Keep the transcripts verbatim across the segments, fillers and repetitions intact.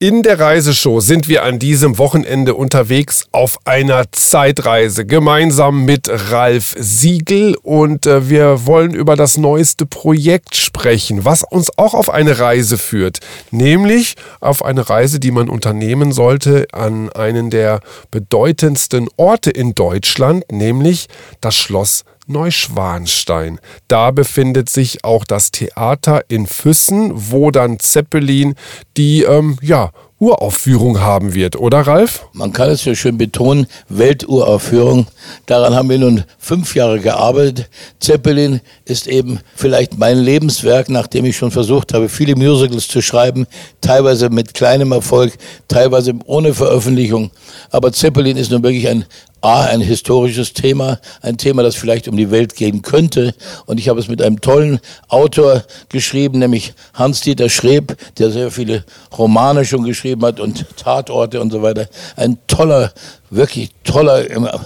In der Reiseshow sind wir an diesem Wochenende unterwegs auf einer Zeitreise, gemeinsam mit Ralf Siegel, und äh, wir wollen über das neueste Projekt sprechen, was uns auch auf eine Reise führt, nämlich auf eine Reise, die man unternehmen sollte an einen der bedeutendsten Orte in Deutschland, nämlich das Schloss Neuschwanstein. Da befindet sich auch das Theater in Füssen, wo dann Zeppelin die ähm, ja, Uraufführung haben wird, oder Ralf? Man kann es ja schön betonen, Welturaufführung. Daran haben wir nun fünf Jahre gearbeitet. Zeppelin ist eben vielleicht mein Lebenswerk, nachdem ich schon versucht habe, viele Musicals zu schreiben, teilweise mit kleinem Erfolg, teilweise ohne Veröffentlichung. Aber Zeppelin ist nun wirklich ein A, ein historisches Thema, ein Thema, das vielleicht um die Welt gehen könnte. Und ich habe es mit einem tollen Autor geschrieben, nämlich Hans-Dieter Schreb, der sehr viele Romane schon geschrieben hat und Tatorte und so weiter. Ein toller, wirklich toller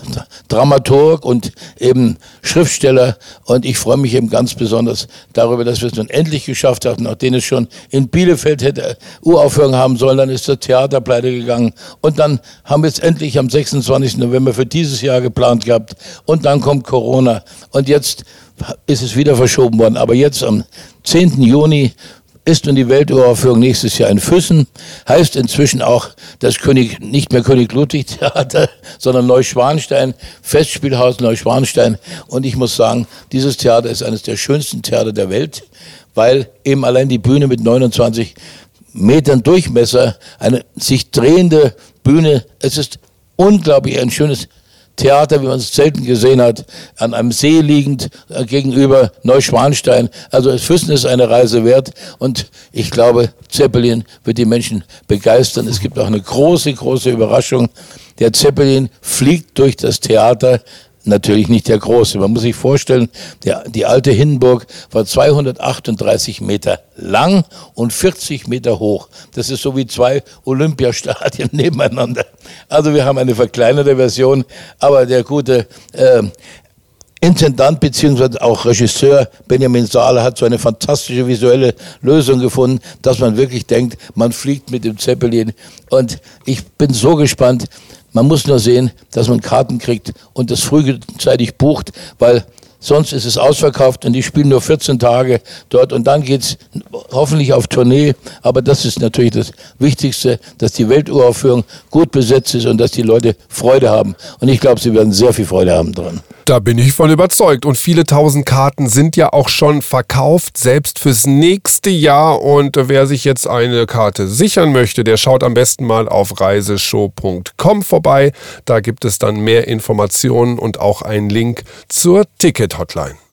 Dramaturg und eben Schriftsteller. Und ich freue mich eben ganz besonders darüber, dass wir es nun endlich geschafft haben, nachdem es schon in Bielefeld hätte Uraufführung haben sollen, dann ist das Theater pleite gegangen. Und dann haben wir es endlich am sechsundzwanzigsten November für dieses Jahr geplant gehabt. Und dann kommt Corona. Und jetzt ist es wieder verschoben worden. Aber jetzt am zehnten Juni ist nun die Welturaufführung nächstes Jahr in Füssen. Heißt inzwischen auch das König, nicht mehr König Ludwig Theater, sondern Neuschwanstein, Festspielhaus Neuschwanstein. Und ich muss sagen, dieses Theater ist eines der schönsten Theater der Welt, weil eben allein die Bühne mit neunundzwanzig Metern Durchmesser, eine sich drehende Bühne, es ist unglaublich ein schönes Theater, wie man es selten gesehen hat, an einem See liegend äh, gegenüber Neuschwanstein. Also Füssen ist eine Reise wert und ich glaube, Zeppelin wird die Menschen begeistern. Es gibt auch eine große, große Überraschung. Der Zeppelin fliegt durch das Theater. Natürlich nicht der große. Man muss sich vorstellen, der, die alte Hindenburg war zweihundertachtunddreißig Meter lang und vierzig Meter hoch. Das ist so wie zwei Olympiastadien nebeneinander. Also wir haben eine verkleinerte Version, aber der gute äh, Intendant bzw. auch Regisseur Benjamin Saale hat so eine fantastische visuelle Lösung gefunden, dass man wirklich denkt, man fliegt mit dem Zeppelin. Und ich bin so gespannt. Man muss nur sehen, dass man Karten kriegt und das frühzeitig bucht, weil sonst ist es ausverkauft und die spielen nur vierzehn Tage dort und dann geht's hoffentlich auf Tournee. Aber das ist natürlich das Wichtigste, dass die Welturaufführung gut besetzt ist und dass die Leute Freude haben. Und ich glaube, sie werden sehr viel Freude haben dran. Da bin ich von überzeugt. Und viele tausend Karten sind ja auch schon verkauft, selbst fürs nächste Jahr. Und wer sich jetzt eine Karte sichern möchte, der schaut am besten mal auf reiseshow punkt com vorbei. Da gibt es dann mehr Informationen und auch einen Link zur Ticket-Hotline.